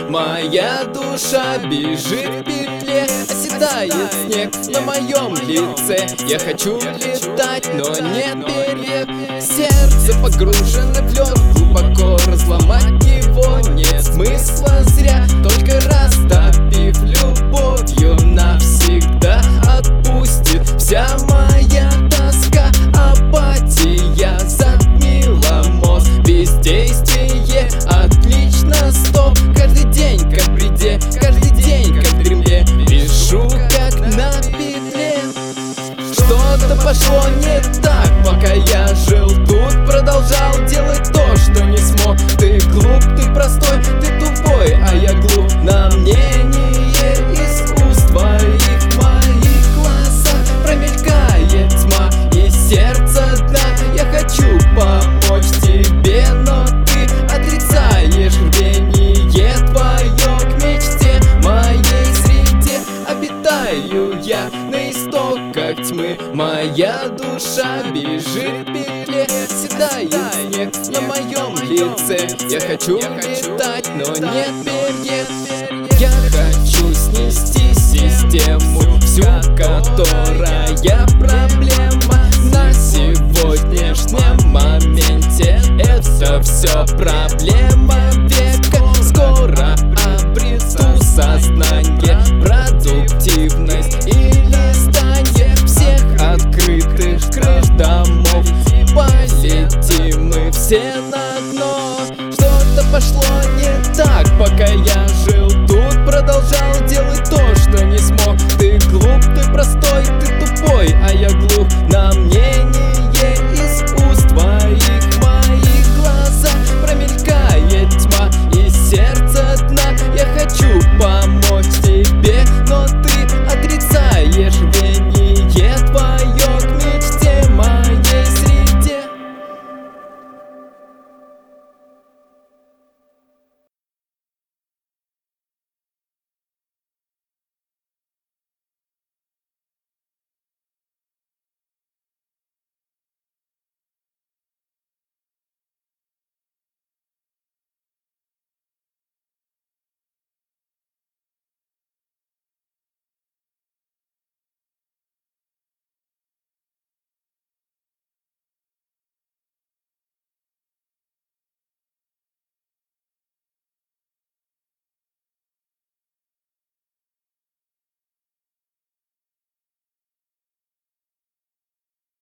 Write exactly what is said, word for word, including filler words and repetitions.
Моя душа бежит в петле, оседает снег на моем лице. Я хочу летать, но нет перьев. Сердце погружено в лед, глубоко разломать его нет смысла зря. Только растопив любовью навсегда отпустит вся моя тоска. Апатия затмила мозг, бездействие отлично, стоп. Каждый день как в бреде, каждый день как в дремле, пишу как на петле. Что-то пошло не так, пока я жил тут. Продолжал делать то, что не смог. Ты глуп, ты простой, ты тупой, а я глуп на мнение из уст твоих. В моих глазах промелькает тьма и сердце дна. Я хочу помочь тебе, но ты отрицаешь рвение твое к мечте. В моей среде обитаю я на истоках тьмы. Моя душа бежит в петле, седает снег на моем лице. Я хочу летать, но нет перьев. Я хочу снести систему всю, которая проблема на сегодняшнем моменте. Это все проблема века. Скоро обрету сознание, продуктивность или здание всех открытых крыш домов. Полетим мы все на